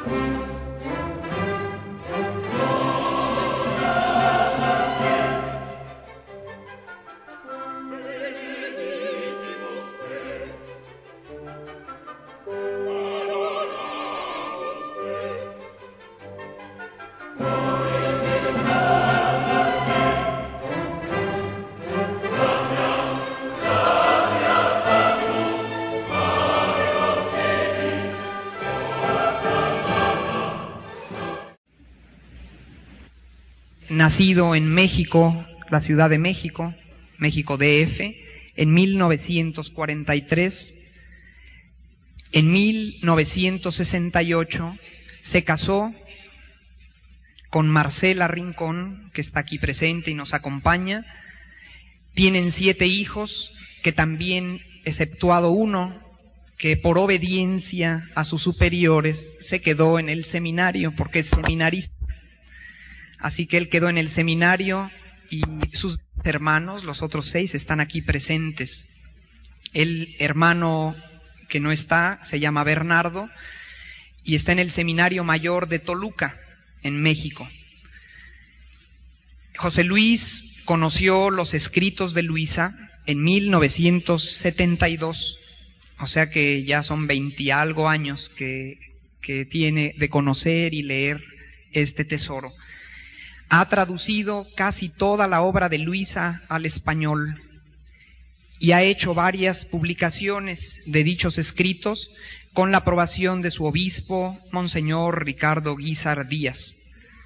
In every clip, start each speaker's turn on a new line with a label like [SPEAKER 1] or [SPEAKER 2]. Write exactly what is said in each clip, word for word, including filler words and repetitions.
[SPEAKER 1] Nacido en México, la Ciudad de México, México D F, en mil novecientos cuarenta y tres, en mil novecientos sesenta y ocho se casó con Marcela Rincón, que está aquí presente y nos acompaña. Tienen siete hijos, que también, exceptuado uno, que por obediencia a sus superiores se quedó en el seminario, porque es seminarista. Así que él quedó en el seminario y sus hermanos, los otros seis, están aquí presentes. El hermano que no está se llama Bernardo y está en el Seminario Mayor de Toluca, en México. José Luis conoció los escritos de Luisa en mil novecientos setenta y dos, o sea que ya son veinte algo años que, que tiene de conocer y leer este tesoro. Ha traducido casi toda la obra de Luisa al español y ha hecho varias publicaciones de dichos escritos con la aprobación de su obispo, Monseñor Ricardo Guízar Díaz.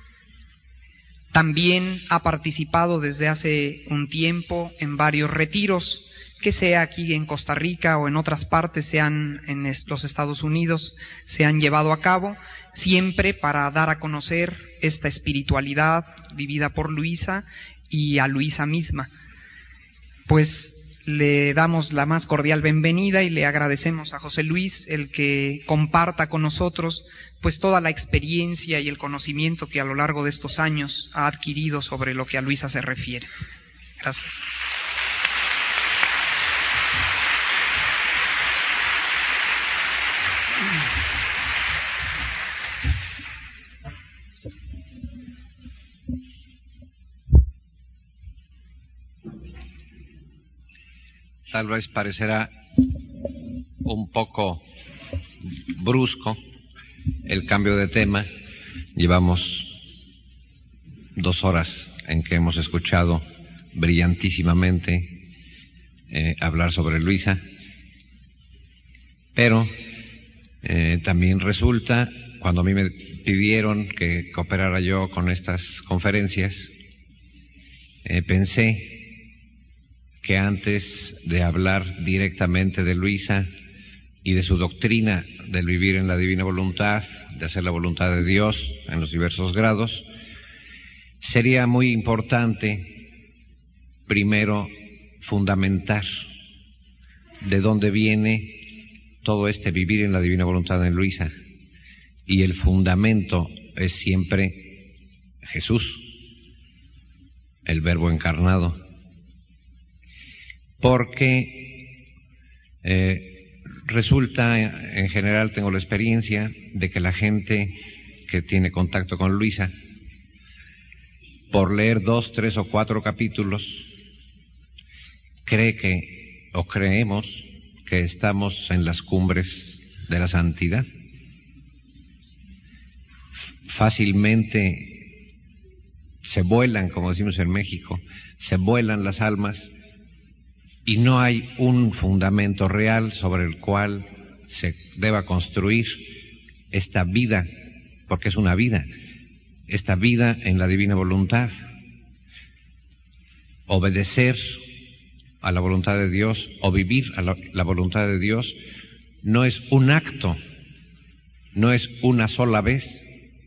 [SPEAKER 1] También ha participado desde hace un tiempo en varios retiros, que sea aquí en Costa Rica o en otras partes, sean en los Estados Unidos, se han llevado a cabo, siempre para dar a conocer esta espiritualidad vivida por Luisa y a Luisa misma. Pues le damos la más cordial bienvenida y le agradecemos a José Luis el que comparta con nosotros pues toda la experiencia y el conocimiento que a lo largo de estos años ha adquirido sobre lo que a Luisa se refiere. Gracias.
[SPEAKER 2] Tal vez parecerá un poco brusco el cambio de tema. Llevamos dos horas en que hemos escuchado brillantísimamente eh, hablar sobre Luisa, pero eh, también resulta, cuando a mí me pidieron que cooperara yo con estas conferencias, eh, pensé que antes de hablar directamente de Luisa y de su doctrina del vivir en la divina voluntad, de hacer la voluntad de Dios en los diversos grados, sería muy importante primero fundamentar de dónde viene todo este vivir en la divina voluntad en Luisa. Y el fundamento es siempre Jesús, el Verbo encarnado. Porque eh, resulta, en general tengo la experiencia de que la gente que tiene contacto con Luisa, por leer dos, tres o cuatro capítulos, cree que, o creemos, que estamos en las cumbres de la santidad. Fácilmente se vuelan, como decimos en México, se vuelan las almas, y no hay un fundamento real sobre el cual se deba construir esta vida, porque es una vida, esta vida en la divina voluntad. Obedecer a la voluntad de Dios o vivir a la, la voluntad de Dios no es un acto, no es una sola vez,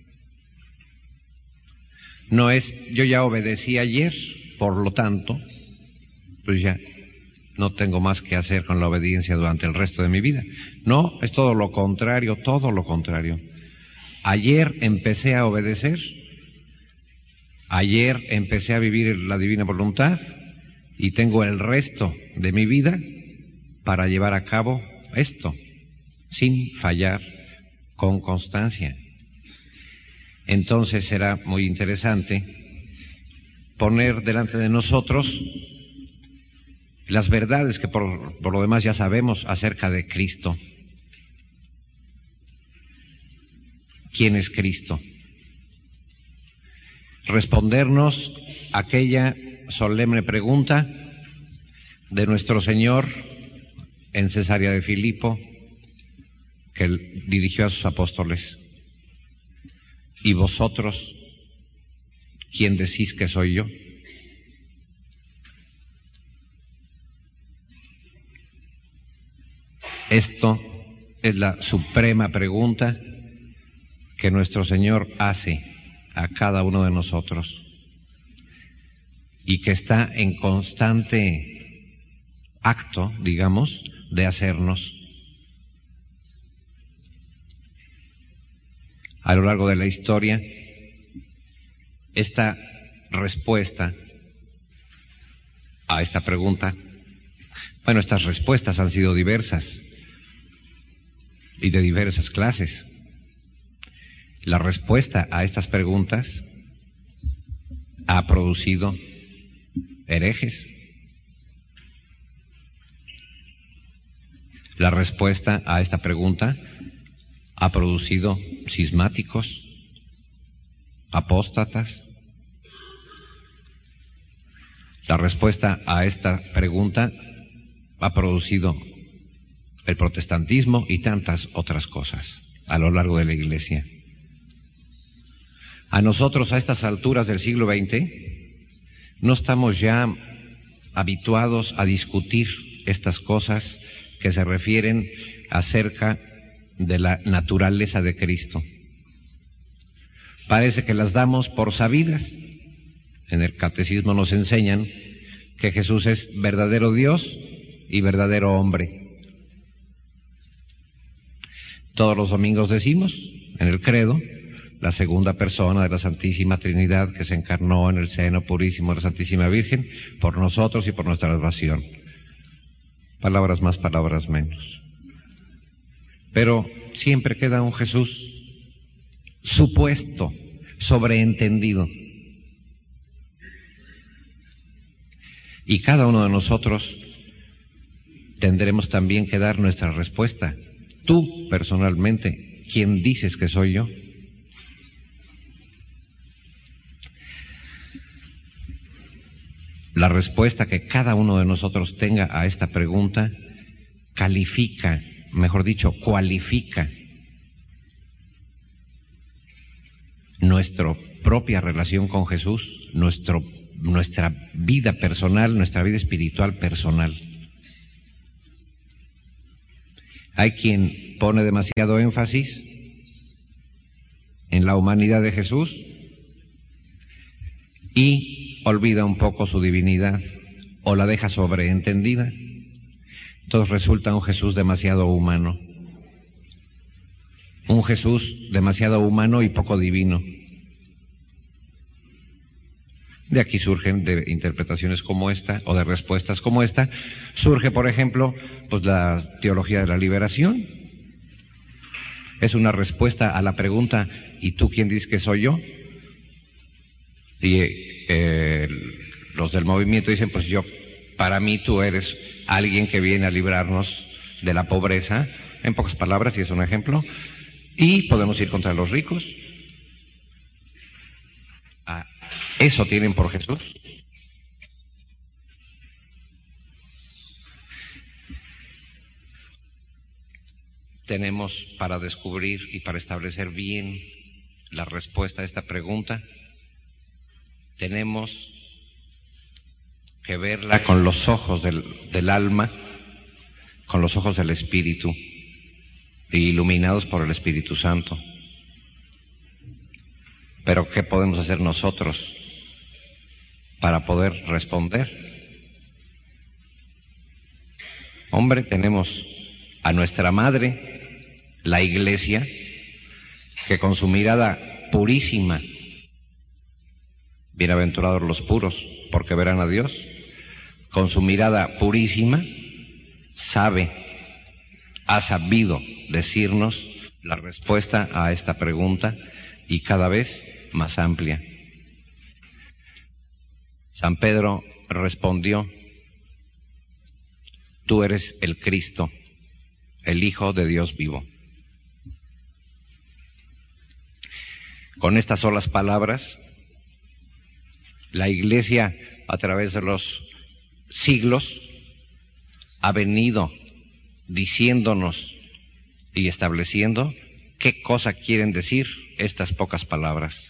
[SPEAKER 2] no es yo ya obedecí ayer, por lo tanto, pues ya no tengo más que hacer con la obediencia durante el resto de mi vida. No, es todo lo contrario, todo lo contrario. Ayer empecé a obedecer, ayer empecé a vivir la divina voluntad y tengo el resto de mi vida para llevar a cabo esto, sin fallar, con constancia. entonces será muy interesante poner delante de nosotros las verdades que por, por lo demás ya sabemos acerca de Cristo. ¿Quién es Cristo? Respondernos aquella solemne pregunta de nuestro Señor en Cesarea de Filipo, que él dirigió a sus apóstoles. ¿Y vosotros, quién decís que soy yo? Esto es la suprema pregunta que nuestro Señor hace a cada uno de nosotros y que está en constante acto, digamos, de hacernos. A lo largo de la historia, esta respuesta a esta pregunta, bueno, estas respuestas han sido diversas y de diversas clases. La respuesta a estas preguntas ha producido herejes. La respuesta a esta pregunta ha producido cismáticos, apóstatas. La respuesta a esta pregunta ha producido el protestantismo y tantas otras cosas a lo largo de la Iglesia. A nosotros, a estas alturas del siglo veinte, no estamos ya habituados a discutir estas cosas que se refieren acerca de la naturaleza de Cristo. Parece que las damos por sabidas. En el catecismo nos enseñan que Jesús es verdadero Dios y verdadero hombre. Todos los domingos decimos, en el credo, la segunda persona de la Santísima Trinidad que se encarnó en el seno purísimo de la Santísima Virgen por nosotros y por nuestra salvación. Palabras más, palabras menos. Pero siempre queda un Jesús supuesto, sobreentendido. Y cada uno de nosotros tendremos también que dar nuestra respuesta. Tú, personalmente, ¿quién dices que soy yo? La respuesta que cada uno de nosotros tenga a esta pregunta califica, mejor dicho, cualifica nuestra propia relación con Jesús, nuestro, nuestra vida personal, nuestra vida espiritual personal. Hay quien pone demasiado énfasis en la humanidad de Jesús y olvida un poco su divinidad o la deja sobreentendida. Entonces resulta un Jesús demasiado humano, un Jesús demasiado humano y poco divino. De aquí surgen, de interpretaciones como esta o de respuestas como esta, surge, por ejemplo, pues la teología de la liberación. Es una respuesta a la pregunta, ¿y tú quién dices que soy yo? Y eh, los del movimiento dicen, pues yo, para mí tú eres alguien que viene a librarnos de la pobreza, en pocas palabras, y es un ejemplo, y podemos ir contra los ricos. Ah, ¿eso tienen por Jesús? Tenemos para descubrir y para establecer bien la respuesta a esta pregunta, tenemos que verla con los ojos del, del alma, con los ojos del Espíritu, e iluminados por el Espíritu Santo. Pero ¿qué podemos hacer nosotros para poder responder? Hombre, tenemos a nuestra Madre, la Iglesia, que con su mirada purísima, bienaventurados los puros, porque verán a Dios, con su mirada purísima, sabe, ha sabido decirnos la respuesta a esta pregunta y cada vez más amplia. San Pedro respondió: tú eres el Cristo, el Hijo de Dios vivo. Con estas solas palabras, la Iglesia, a través de los siglos, ha venido diciéndonos y estableciendo qué cosa quieren decir estas pocas palabras.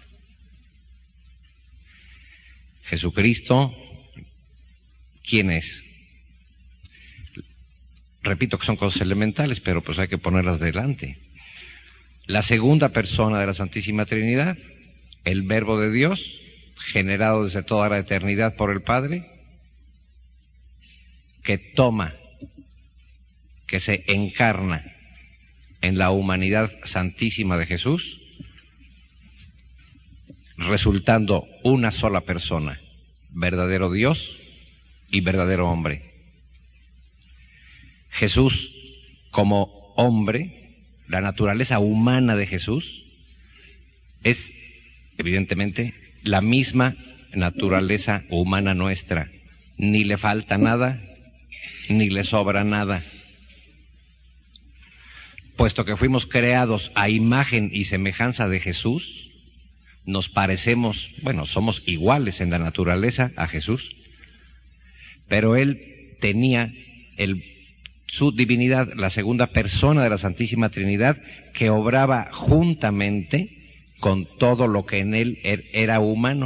[SPEAKER 2] Jesucristo, ¿quién es? Repito que son cosas elementales, pero pues hay que ponerlas delante. La segunda persona de la Santísima Trinidad, el Verbo de Dios, generado desde toda la eternidad por el Padre, que toma, que se encarna en la humanidad santísima de Jesús, resultando una sola persona, verdadero Dios y verdadero hombre. Jesús como hombre, la naturaleza humana de Jesús es evidentemente la misma naturaleza humana nuestra. Ni le falta nada, ni le sobra nada. Puesto que fuimos creados a imagen y semejanza de Jesús, nos parecemos, bueno, somos iguales en la naturaleza a Jesús, pero Él tenía el, su divinidad, la segunda persona de la Santísima Trinidad, que obraba juntamente con todo lo que en Él er, era humano.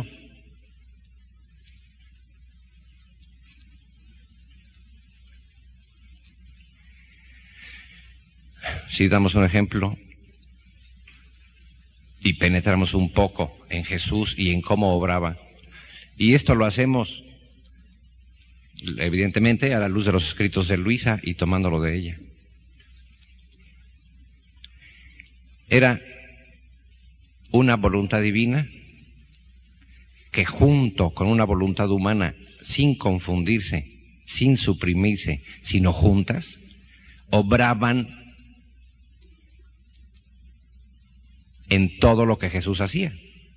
[SPEAKER 2] Si damos un ejemplo y penetramos un poco en Jesús y en cómo obraba, y esto lo hacemos evidentemente a la luz de los escritos de Luisa y tomándolo de ella. Era una voluntad divina que junto con una voluntad humana, sin confundirse, sin suprimirse, sino juntas, obraban en todo lo que Jesús hacía.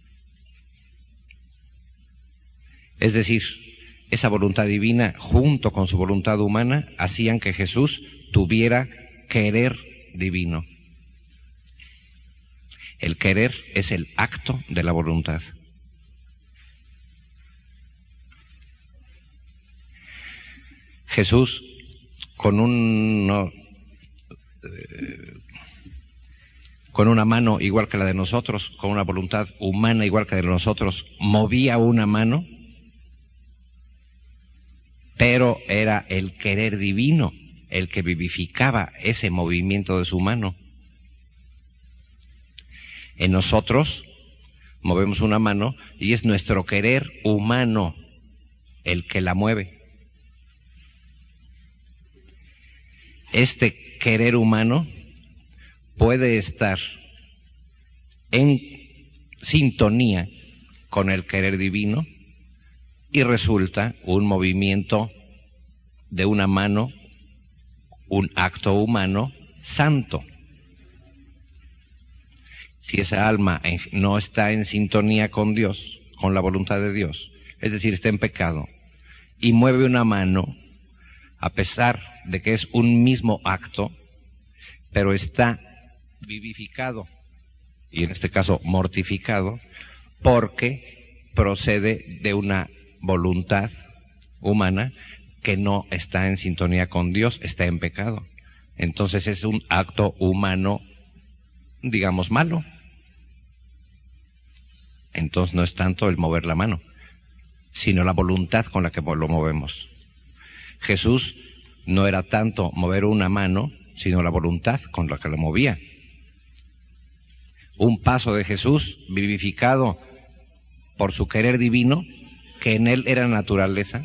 [SPEAKER 2] Es decir, esa voluntad divina junto con su voluntad humana hacían que Jesús tuviera querer divino. El querer es el acto de la voluntad. Jesús, con un no, eh, con una mano igual que la de nosotros, con una voluntad humana igual que la de nosotros, movía una mano, pero era el querer divino el que vivificaba ese movimiento de su mano. En nosotros movemos una mano y es nuestro querer humano el que la mueve. Este querer humano puede estar en sintonía con el querer divino y resulta un movimiento de una mano, un acto humano santo. Si esa alma no está en sintonía con Dios, con la voluntad de Dios, es decir, está en pecado, y mueve una mano, a pesar de que es un mismo acto, pero está vivificado, y en este caso mortificado, porque procede de una voluntad humana que no está en sintonía con Dios, está en pecado. Entonces es un acto humano, digamos, malo. Entonces no es tanto el mover la mano, sino la voluntad con la que lo movemos. Jesús no era tanto mover una mano, sino la voluntad con la que lo movía. Un paso de Jesús vivificado por su querer divino, que en él era naturaleza,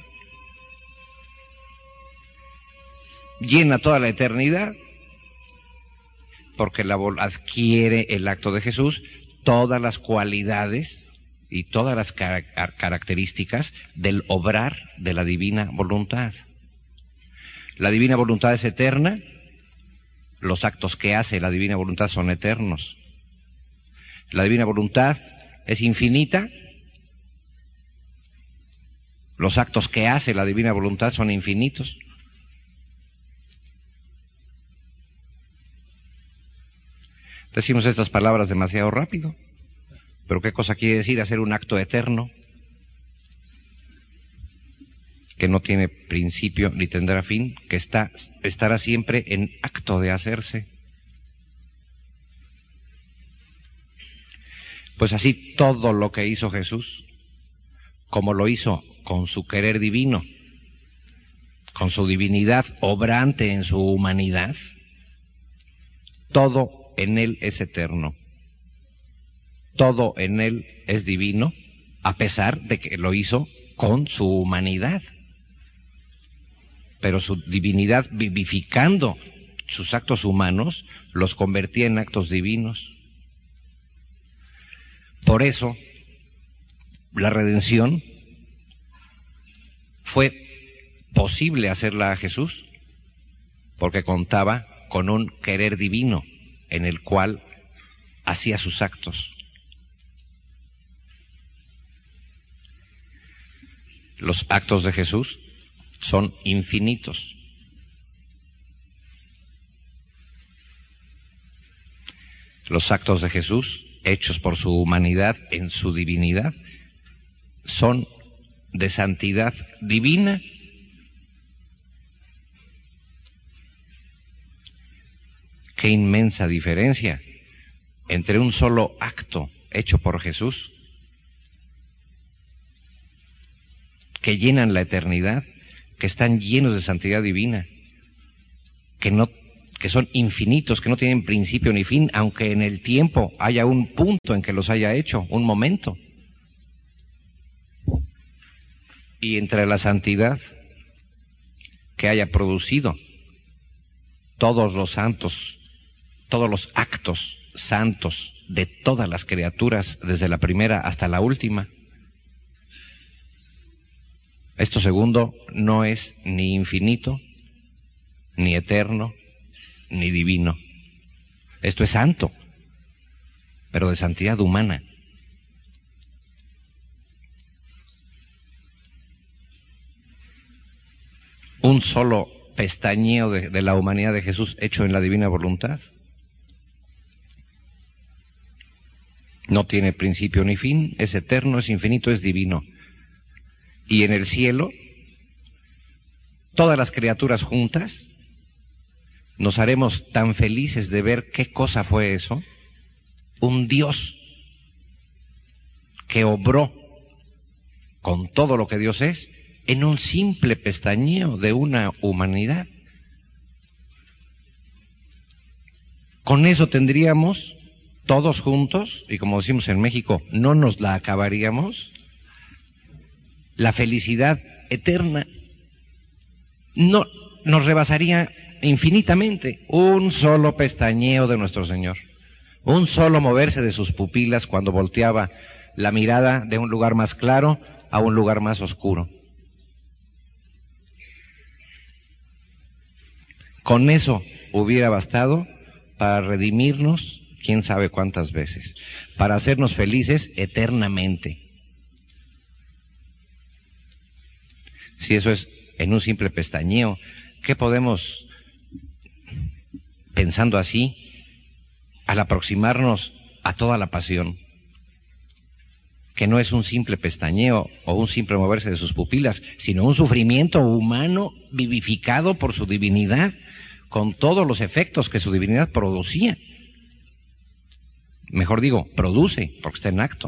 [SPEAKER 2] llena toda la eternidad, porque la adquiere el acto de Jesús todas las cualidades y todas las car características del obrar de la divina voluntad. La divina voluntad es eterna, los actos que hace la divina voluntad son eternos. La divina voluntad es infinita. Los actos que hace la divina voluntad son infinitos. Decimos estas palabras demasiado rápido, pero ¿qué cosa quiere decir hacer un acto eterno que no tiene principio ni tendrá fin, que está, estará siempre en acto de hacerse? Pues así todo lo que hizo Jesús, como lo hizo con su querer divino, con su divinidad obrante en su humanidad, todo en él es eterno, todo en él es divino, a pesar de que lo hizo con su humanidad. Pero su divinidad, vivificando sus actos humanos, los convertía en actos divinos. Por eso, la redención fue posible hacerla a Jesús, porque contaba con un querer divino en el cual hacía sus actos. Los actos de Jesús son infinitos. Los actos de Jesús, hechos por su humanidad en su divinidad, son de santidad divina. Qué inmensa diferencia entre un solo acto hecho por Jesús, que llenan la eternidad, que están llenos de santidad divina, que no, que son infinitos, que no tienen principio ni fin, aunque en el tiempo haya un punto en que los haya hecho, un momento. Y entre la santidad que haya producido todos los santos, todos los actos santos de todas las criaturas, desde la primera hasta la última. Esto segundo no es ni infinito, ni eterno, ni divino. Esto es santo, pero de santidad humana. Un solo pestañeo de, de la humanidad de Jesús hecho en la divina voluntad. No tiene principio ni fin, es eterno, es infinito, es divino. Y en el cielo, todas las criaturas juntas, nos haremos tan felices de ver qué cosa fue eso. Un Dios que obró con todo lo que Dios es en un simple pestañeo de una humanidad. Con eso tendríamos todos juntos, y como decimos en México, no nos la acabaríamos, la felicidad eterna. No nos rebasaría infinitamente un solo pestañeo de nuestro Señor, un solo moverse de sus pupilas cuando volteaba la mirada de un lugar más claro a un lugar más oscuro. Con eso hubiera bastado para redimirnos quién sabe cuántas veces, para hacernos felices eternamente. Si eso es en un simple pestañeo, ¿qué podemos, pensando así, al aproximarnos a toda la pasión, que no es un simple pestañeo o un simple moverse de sus pupilas, sino un sufrimiento humano vivificado por su divinidad, con todos los efectos que su divinidad producía? Mejor digo, produce, porque está en acto.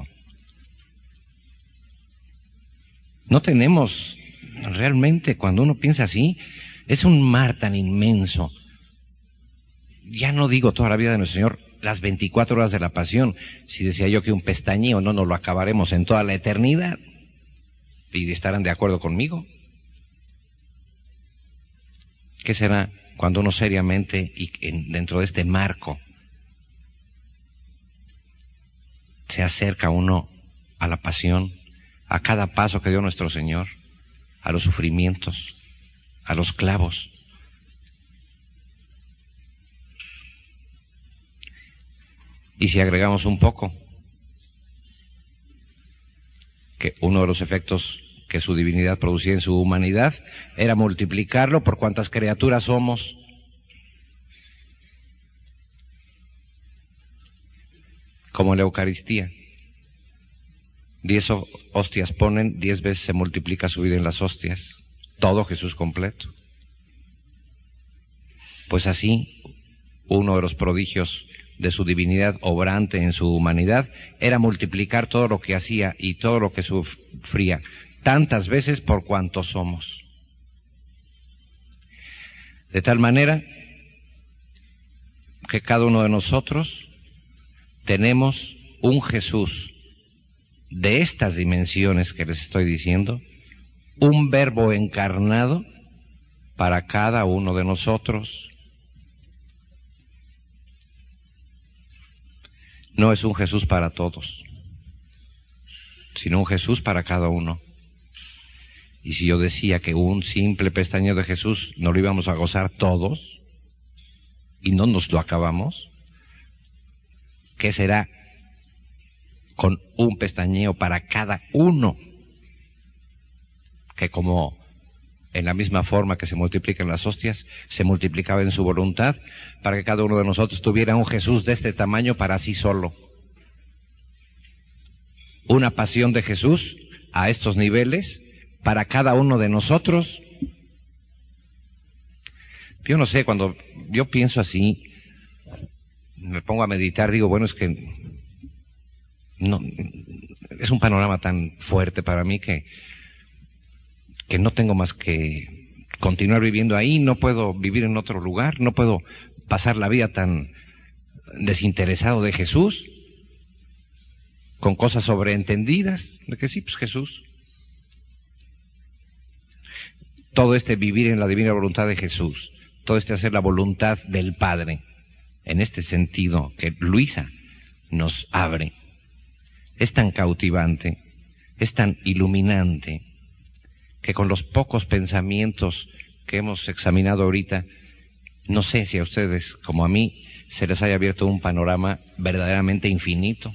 [SPEAKER 2] No tenemos, realmente, cuando uno piensa así, es un mar tan inmenso. Ya no digo toda la vida de nuestro Señor, las veinticuatro horas de la pasión. Si decía yo que un pestañeo no nos lo acabaremos en toda la eternidad, y estarán de acuerdo conmigo. ¿Qué será cuando uno seriamente, y en, dentro de este marco, se acerca uno a la pasión, a cada paso que dio nuestro Señor, a los sufrimientos, a los clavos? Y si agregamos un poco, que uno de los efectos que su divinidad producía en su humanidad era multiplicarlo por cuantas criaturas somos. Como en la Eucaristía. Diez hostias ponen, diez veces se multiplica su vida en las hostias. Todo Jesús completo. Pues así, uno de los prodigios de su divinidad obrante en su humanidad era multiplicar todo lo que hacía y todo lo que sufría, tantas veces por cuanto somos. De tal manera que cada uno de nosotros tenemos un Jesús de estas dimensiones que les estoy diciendo, un verbo encarnado para cada uno de nosotros. No es un Jesús para todos, sino un Jesús para cada uno. Y si yo decía que un simple pestañeo de Jesús no lo íbamos a gozar todos, y no nos lo acabamos, ¿qué será con un pestañeo para cada uno? Que como en la misma forma que se multiplican las hostias, se multiplicaba en su voluntad, para que cada uno de nosotros tuviera un Jesús de este tamaño para sí solo. Una pasión de Jesús a estos niveles para cada uno de nosotros. Yo no sé, cuando yo pienso así, me pongo a meditar, digo, bueno, es que no, es un panorama tan fuerte para mí que, que no tengo más que continuar viviendo ahí, no puedo vivir en otro lugar, no puedo pasar la vida tan desinteresado de Jesús, con cosas sobreentendidas, de que sí, pues Jesús. Todo este vivir en la divina voluntad de Jesús, todo este hacer la voluntad del Padre, en este sentido que Luisa nos abre, es tan cautivante, es tan iluminante, que con los pocos pensamientos que hemos examinado ahorita, no sé si a ustedes, como a mí, se les haya abierto un panorama verdaderamente infinito.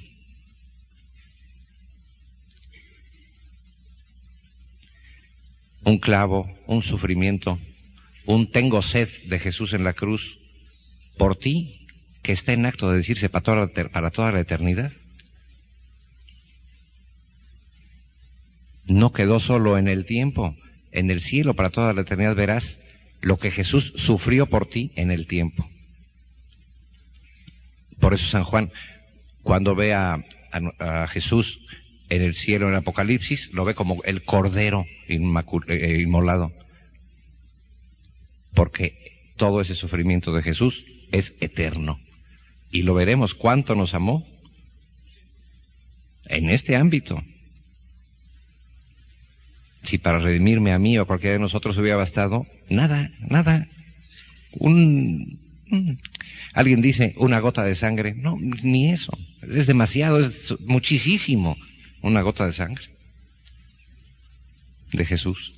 [SPEAKER 2] Un clavo, un sufrimiento, un tengo sed de Jesús en la cruz, por ti, que está en acto de decirse para toda la, para toda la eternidad. No quedó solo en el tiempo, en el cielo para toda la eternidad verás lo que Jesús sufrió por ti en el tiempo. Por eso San Juan, cuando ve a, a, a Jesús en el cielo en el Apocalipsis, lo ve como el Cordero inmolado, porque todo ese sufrimiento de Jesús es eterno. Y lo veremos cuánto nos amó en este ámbito. Si para redimirme a mí o a cualquiera de nosotros hubiera bastado, nada, nada. Un, un, alguien dice una gota de sangre, no, ni eso. Es demasiado, es muchísimo una gota de sangre de Jesús.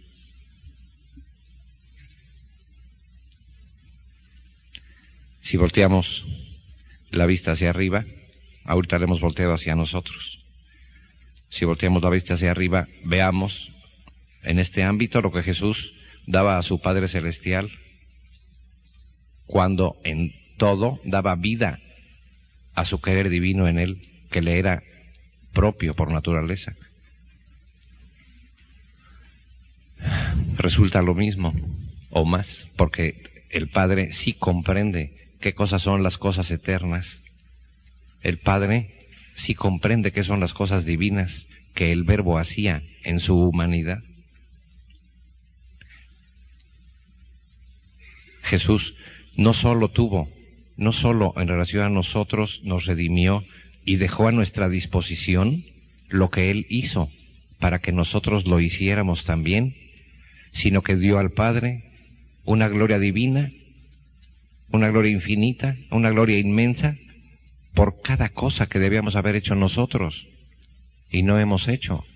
[SPEAKER 2] Si volteamos la vista hacia arriba, ahorita la hemos volteado hacia nosotros. Si volteamos la vista hacia arriba, veamos en este ámbito lo que Jesús daba a su Padre Celestial, cuando en todo daba vida a su querer divino en él, que le era propio por naturaleza. Resulta lo mismo, o más, porque el Padre sí comprende qué cosas son las cosas eternas. El Padre sí comprende qué son las cosas divinas que el Verbo hacía en su humanidad. Jesús no solo tuvo, no solo en relación a nosotros nos redimió y dejó a nuestra disposición lo que Él hizo para que nosotros lo hiciéramos también, sino que dio al Padre una gloria divina, una gloria infinita, una gloria inmensa, por cada cosa que debíamos haber hecho nosotros y no hemos hecho.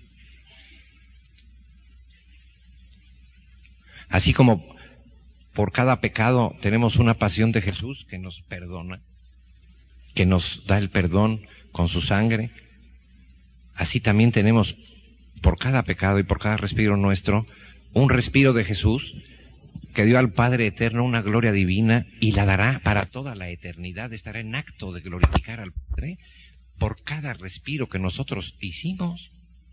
[SPEAKER 2] Así como por cada pecado tenemos una pasión de Jesús que nos perdona, que nos da el perdón con su sangre, así también tenemos por cada pecado y por cada respiro nuestro, un respiro de Jesús que dio al Padre eterno una gloria divina y la dará para toda la eternidad. Estará en acto de glorificar al Padre por cada respiro que nosotros hicimos.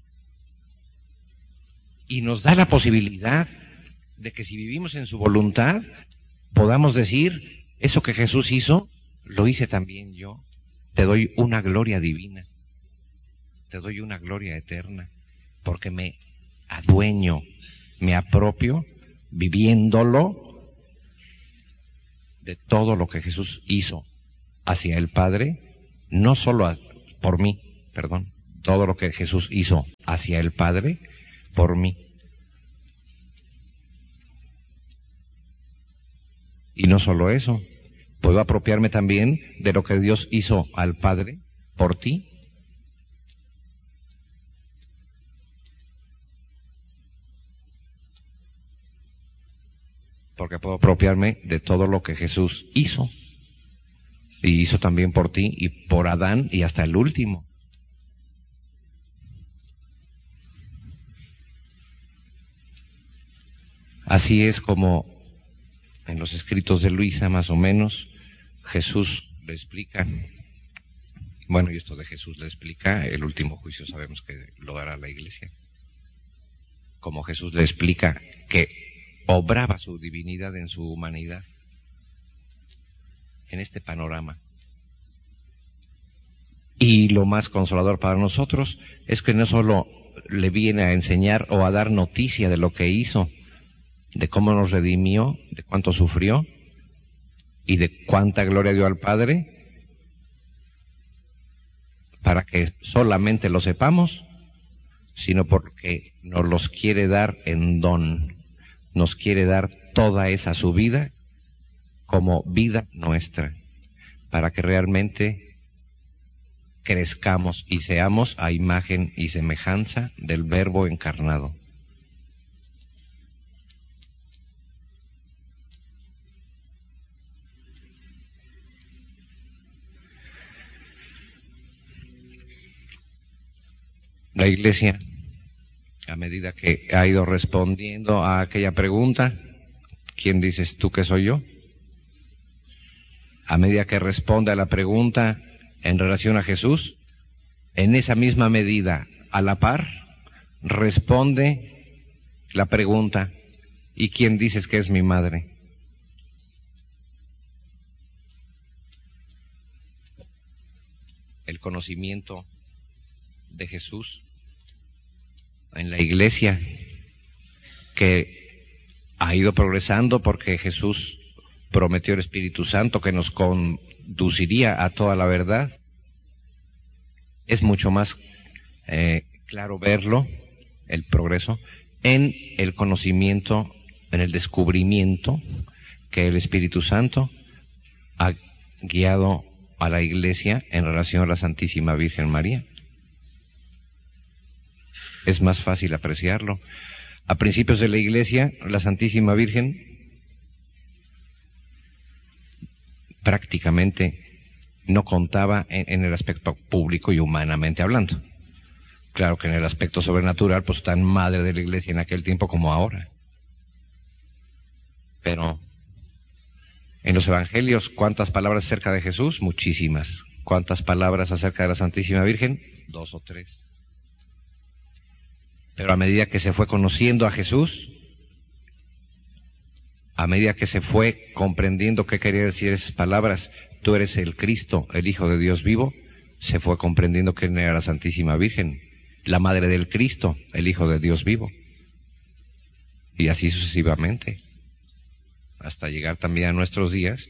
[SPEAKER 2] Y nos da la posibilidad de que si vivimos en su voluntad, podamos decir, eso que Jesús hizo, lo hice también yo. Te doy una gloria divina, te doy una gloria eterna, porque me adueño, me apropio, viviéndolo, de todo lo que Jesús hizo hacia el Padre, no solo a, por mí, perdón, todo lo que Jesús hizo hacia el Padre, por mí. Y no solo eso, puedo apropiarme también de lo que Dios hizo al Padre por ti. Porque puedo apropiarme de todo lo que Jesús hizo. Y hizo también por ti y por Adán y hasta el último. Así es como en los escritos de Luisa, más o menos, Jesús le explica, bueno, y esto de Jesús le explica, el último juicio sabemos que lo dará la Iglesia, como Jesús le explica que obraba su divinidad en su humanidad, en este panorama. Y lo más consolador para nosotros es que no solo le viene a enseñar o a dar noticia de lo que hizo, de cómo nos redimió, de cuánto sufrió y de cuánta gloria dio al Padre, para que solamente lo sepamos, sino porque nos los quiere dar en don, nos quiere dar toda esa su vida como vida nuestra, para que realmente crezcamos y seamos a imagen y semejanza del Verbo encarnado. La Iglesia, a medida que ha ido respondiendo a aquella pregunta, ¿quién dices tú que soy yo? A medida que responde a la pregunta en relación a Jesús, en esa misma medida, a la par, responde la pregunta, ¿y quién dices que es mi madre? El conocimiento de Jesús en la Iglesia, que ha ido progresando porque Jesús prometió el Espíritu Santo que nos conduciría a toda la verdad. Es mucho más eh, claro verlo, el progreso, en el conocimiento, en el descubrimiento que el Espíritu Santo ha guiado a la Iglesia en relación a la Santísima Virgen María. Es más fácil apreciarlo. A principios de la Iglesia, la Santísima Virgen prácticamente no contaba en, en el aspecto público y humanamente hablando. Claro que en el aspecto sobrenatural, pues tan madre de la Iglesia en aquel tiempo como ahora. Pero en los Evangelios, ¿cuántas palabras acerca de Jesús? Muchísimas. ¿Cuántas palabras acerca de la Santísima Virgen? Dos o tres. Pero a medida que se fue conociendo a Jesús, a medida que se fue comprendiendo qué quería decir esas palabras, tú eres el Cristo, el Hijo de Dios vivo, se fue comprendiendo quién era la Santísima Virgen, la Madre del Cristo, el Hijo de Dios vivo. Y así sucesivamente, hasta llegar también a nuestros días.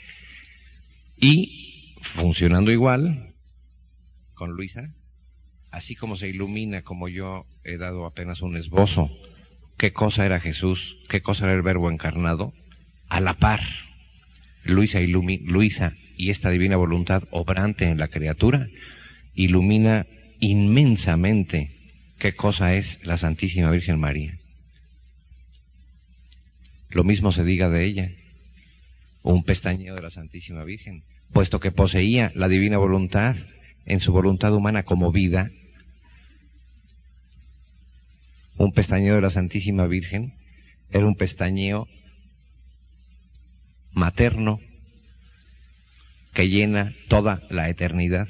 [SPEAKER 2] Y funcionando igual con Luisa, así como se ilumina, como yo he dado apenas un esbozo, qué cosa era Jesús, qué cosa era el Verbo encarnado, a la par, Luisa, ilumi, Luisa y esta divina voluntad obrante en la criatura, ilumina inmensamente qué cosa es la Santísima Virgen María. Lo mismo se diga de ella, un pestañeo de la Santísima Virgen, puesto que poseía la divina voluntad en su voluntad humana como vida, Un pestañeo de la Santísima Virgen era un pestañeo materno que llena toda la eternidad.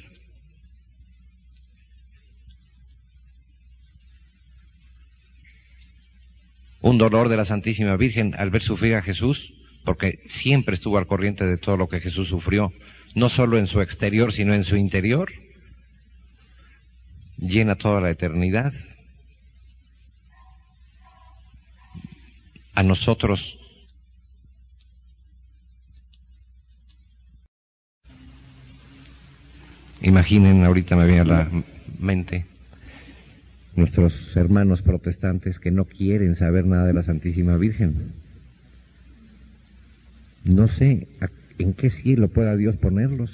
[SPEAKER 2] Un dolor de la Santísima Virgen al ver sufrir a Jesús, porque siempre estuvo al corriente de todo lo que Jesús sufrió, no solo en su exterior, sino en su interior, llena toda la eternidad. A nosotros imaginen, ahorita me viene a la mente nuestros hermanos protestantes que no quieren saber nada de la Santísima Virgen. No sé en qué cielo pueda Dios ponerlos.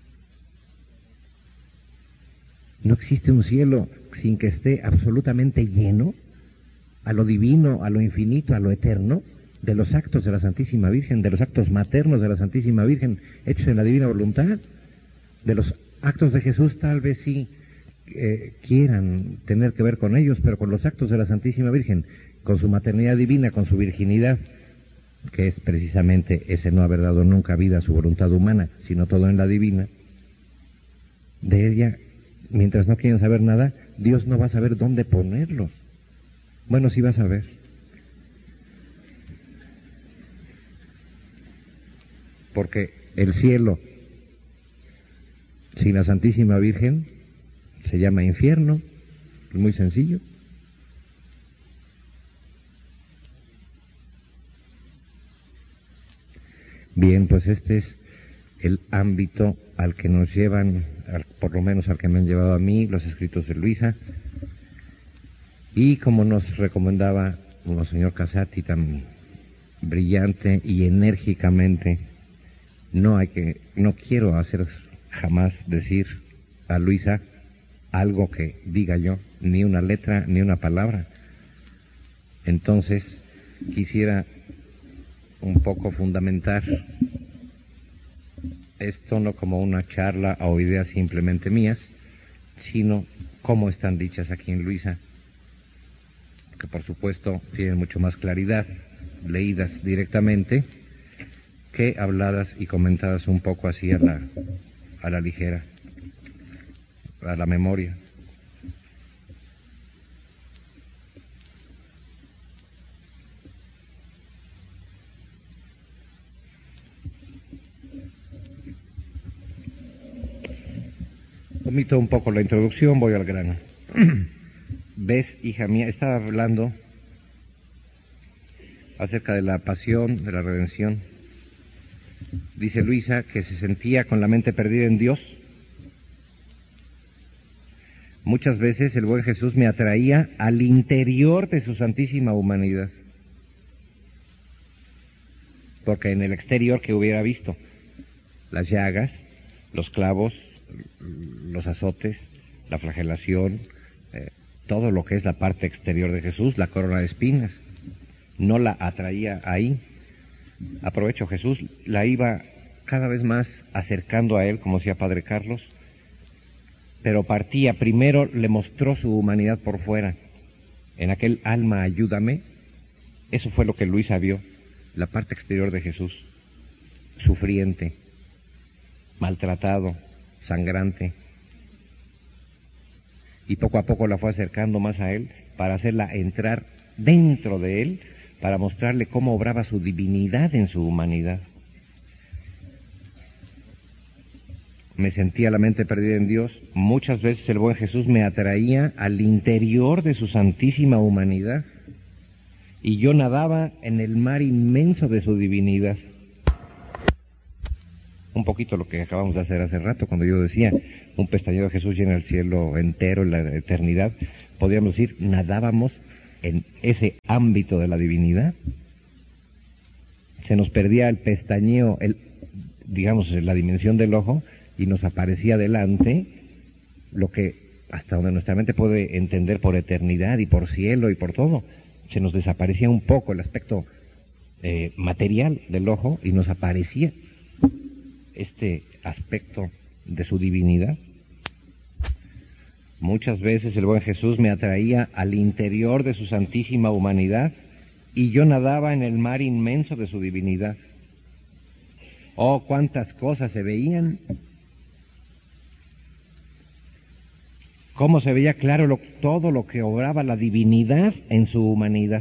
[SPEAKER 2] No existe un cielo sin que esté absolutamente lleno a lo divino, a lo infinito, a lo eterno, de los actos de la Santísima Virgen, de los actos maternos de la Santísima Virgen, hechos en la divina voluntad. De los actos de Jesús tal vez sí eh, quieran tener que ver con ellos, pero con los actos de la Santísima Virgen, con su maternidad divina, con su virginidad, que es precisamente ese no haber dado nunca vida a su voluntad humana, sino todo en la divina, de ella, mientras no quieren saber nada, Dios no va a saber dónde ponerlos. Bueno, sí va a saber. Porque el cielo sin la Santísima Virgen se llama infierno, es muy sencillo. Bien, pues este es el ámbito al que nos llevan, al, por lo menos al que me han llevado a mí, los escritos de Luisa. Y como nos recomendaba Monseñor Casati tan brillante y enérgicamente, no hay que, no quiero hacer jamás decir a Luisa algo que diga yo, ni una letra, ni una palabra. Entonces, quisiera un poco fundamentar esto no como una charla o ideas simplemente mías, sino cómo están dichas aquí en Luisa, que por supuesto tienen mucho más claridad, leídas directamente, que habladas y comentadas un poco así a la, a la ligera, a la memoria. Omito un poco la introducción, voy al grano. ¿Ves, hija mía? Estaba hablando acerca de la pasión, de la redención. Dice Luisa que se sentía con la mente perdida en Dios. Muchas veces el buen Jesús me atraía al interior de su santísima humanidad. Porque en el exterior, que hubiera visto? Las llagas, los clavos, los azotes, la flagelación, eh, todo lo que es la parte exterior de Jesús, la corona de espinas, no la atraía ahí. Aprovecho, Jesús la iba cada vez más acercando a él, como decía Padre Carlos, pero partía, primero le mostró su humanidad por fuera, en aquel alma ayúdame. Eso fue lo que Luisa vio, la parte exterior de Jesús, sufriente, maltratado, sangrante, y poco a poco la fue acercando más a él para hacerla entrar dentro de él, para mostrarle cómo obraba su divinidad en su humanidad. Me sentía la mente perdida en Dios. Muchas veces el buen Jesús me atraía al interior de su santísima humanidad y yo nadaba en el mar inmenso de su divinidad. Un poquito lo que acabamos de hacer hace rato, cuando yo decía, un pestañeo de Jesús llena el cielo entero, en la eternidad. Podríamos decir, nadábamos en ese ámbito de la divinidad. Se nos perdía el pestañeo, el, digamos, la dimensión del ojo, y nos aparecía delante lo que hasta donde nuestra mente puede entender por eternidad y por cielo y por todo. Se nos desaparecía un poco el aspecto eh, material del ojo y nos aparecía este aspecto de su divinidad. Muchas veces el buen Jesús me atraía al interior de su santísima humanidad y yo nadaba en el mar inmenso de su divinidad. Oh, cuántas cosas se veían. Cómo se veía claro lo, todo lo que obraba la divinidad en su humanidad.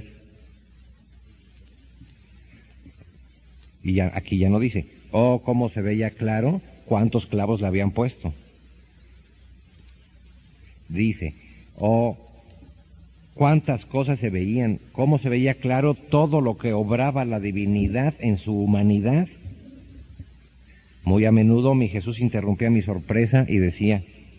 [SPEAKER 2] Y ya, aquí ya no dice, oh, cómo se veía claro cuántos clavos le habían puesto. Dice, oh, cuántas cosas se veían, cómo se veía claro todo lo que obraba la divinidad en su humanidad. Muy a menudo mi Jesús interrumpía mi sorpresa y decía,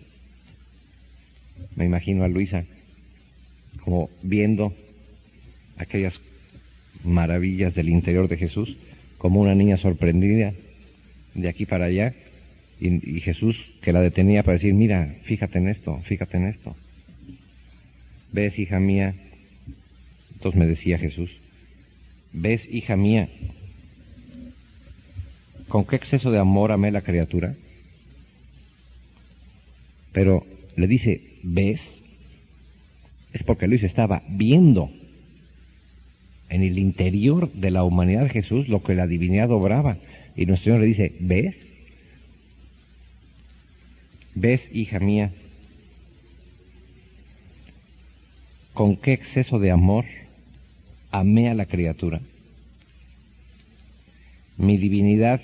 [SPEAKER 2] me imagino a Luisa como viendo aquellas maravillas del interior de Jesús, como una niña sorprendida de aquí para allá, y, y Jesús que la detenía para decir, mira, fíjate en esto, fíjate en esto. ¿Ves, hija mía? Entonces me decía Jesús, ¿ves, hija mía, con qué exceso de amor amé la criatura? Pero le dice, ¿ves? Es porque Luis estaba viendo en el interior de la humanidad de Jesús lo que la divinidad obraba. Y nuestro Señor le dice, ¿ves? ¿Ves, hija mía? ¿Con qué exceso de amor amé a la criatura? Mi divinidad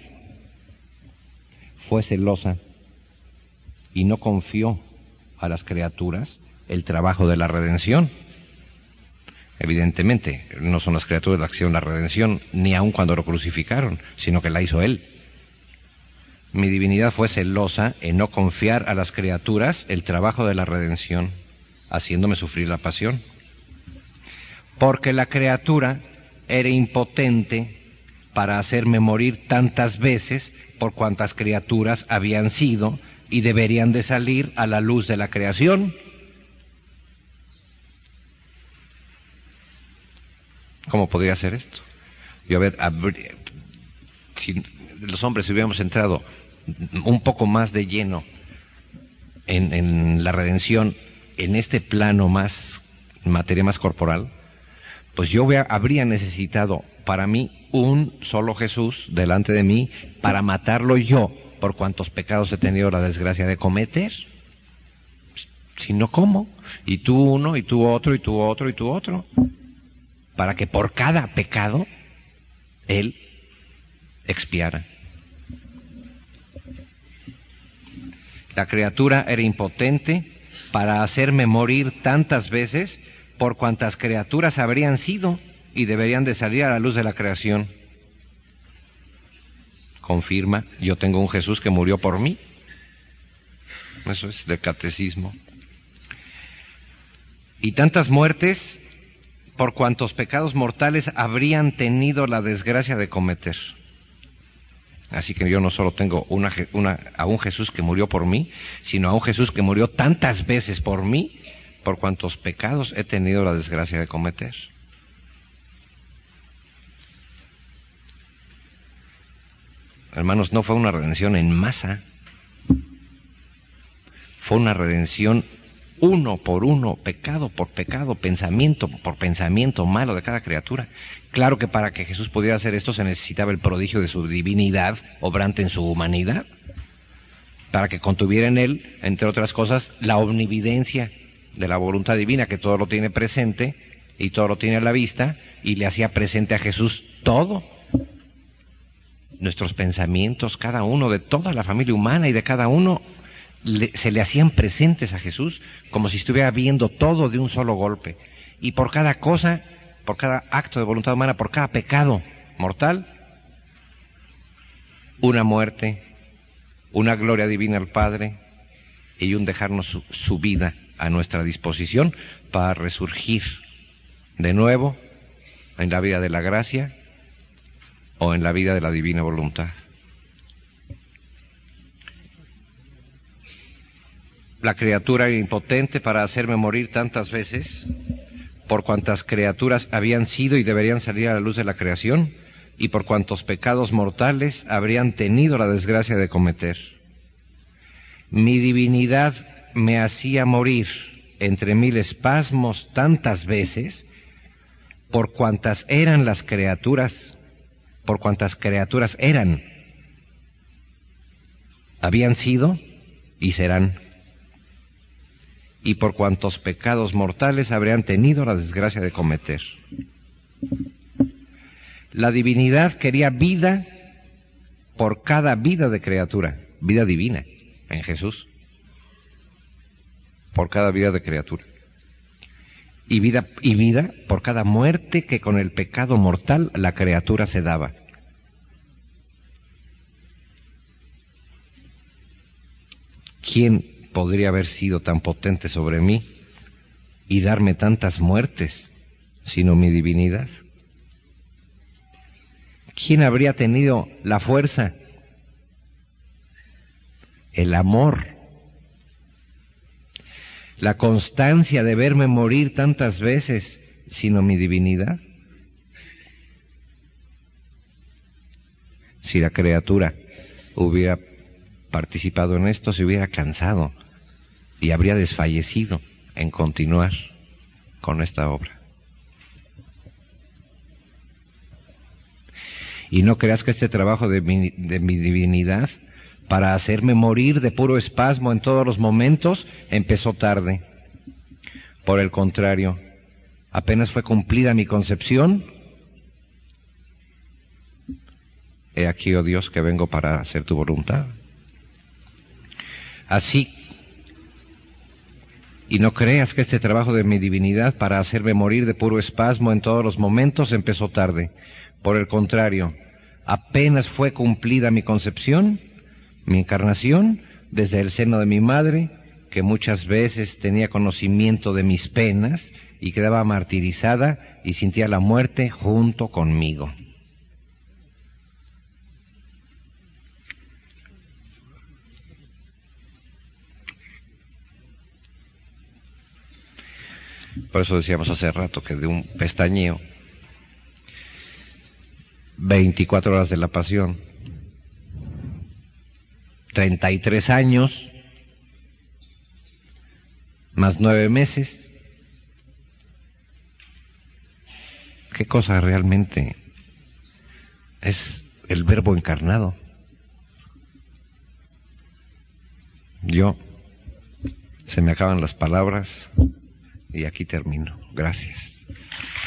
[SPEAKER 2] fue celosa y no confió a las criaturas el trabajo de la redención. Evidentemente, no son las criaturas las que hicieron la redención, ni aun cuando lo crucificaron, sino que la hizo Él. Mi divinidad fue celosa en no confiar a las criaturas el trabajo de la redención, haciéndome sufrir la pasión. Porque la criatura era impotente para hacerme morir tantas veces por cuantas criaturas habían sido y deberían de salir a la luz de la creación. ¿Cómo podría ser esto? Yo, a ver, habría, si los hombres hubiéramos entrado un poco más de lleno en, en la redención, en este plano más, materia más corporal, pues yo hubiera, habría necesitado para mí un solo Jesús delante de mí para matarlo yo por cuantos pecados he tenido la desgracia de cometer. Si no, ¿cómo? Y tú uno, y tú otro, y tú otro, y tú otro. Para que por cada pecado Él expiara. La criatura era impotente para hacerme morir tantas veces por cuantas criaturas habrían sido y deberían de salir a la luz de la creación. Confirma, yo tengo un Jesús que murió por mí. Eso es del catecismo. Y tantas muertes por cuantos pecados mortales habrían tenido la desgracia de cometer. Así que yo no solo tengo una, una, a un Jesús que murió por mí, sino a un Jesús que murió tantas veces por mí, por cuantos pecados he tenido la desgracia de cometer. Hermanos, no fue una redención en masa, fue una redención uno por uno, pecado por pecado, pensamiento por pensamiento malo de cada criatura. Claro que para que Jesús pudiera hacer esto se necesitaba el prodigio de su divinidad obrante en su humanidad, para que contuviera en él, entre otras cosas, la omnividencia de la voluntad divina, que todo lo tiene presente y todo lo tiene a la vista, y le hacía presente a Jesús todo. Nuestros pensamientos, cada uno, de toda la familia humana y de cada uno, le, se le hacían presentes a Jesús como si estuviera viendo todo de un solo golpe. Y por cada cosa, por cada acto de voluntad humana, por cada pecado mortal, una muerte, una gloria divina al Padre y un dejarnos su, su vida a nuestra disposición para resurgir de nuevo en la vida de la gracia o en la vida de la divina voluntad. La criatura era impotente para hacerme morir tantas veces por cuantas criaturas habían sido y deberían salir a la luz de la creación y por cuantos pecados mortales habrían tenido la desgracia de cometer. Mi divinidad me hacía morir entre mil espasmos tantas veces, por cuantas eran las criaturas, por cuantas criaturas eran, habían sido y serán, y por cuantos pecados mortales habrían tenido la desgracia de cometer. La divinidad quería vida por cada vida de criatura, vida divina en Jesús, por cada vida de criatura, y vida, y vida por cada muerte que con el pecado mortal la criatura se daba. ¿Quién podría haber sido tan potente sobre mí y darme tantas muertes sino mi divinidad? ¿Quién habría tenido la fuerza, el amor, la constancia de verme morir tantas veces sino mi divinidad? Si la criatura hubiera participado en esto, se hubiera cansado y habría desfallecido en continuar con esta obra. Y no creas que este trabajo de mi, de mi divinidad, para hacerme morir de puro espasmo en todos los momentos, empezó tarde. Por el contrario, apenas fue cumplida mi concepción, he aquí, oh Dios, que vengo para hacer tu voluntad. Así, y no creas que este trabajo de mi divinidad para hacerme morir de puro espasmo en todos los momentos empezó tarde. Por el contrario, apenas fue cumplida mi concepción, mi encarnación, desde el seno de mi madre, que muchas veces tenía conocimiento de mis penas y quedaba martirizada y sentía la muerte junto conmigo. Por eso decíamos hace rato que de un pestañeo, veinticuatro horas de la pasión, treinta y tres años, más nueve meses. ¿Qué cosa realmente es el Verbo encarnado? Yo, se me acaban las palabras y aquí termino. Gracias.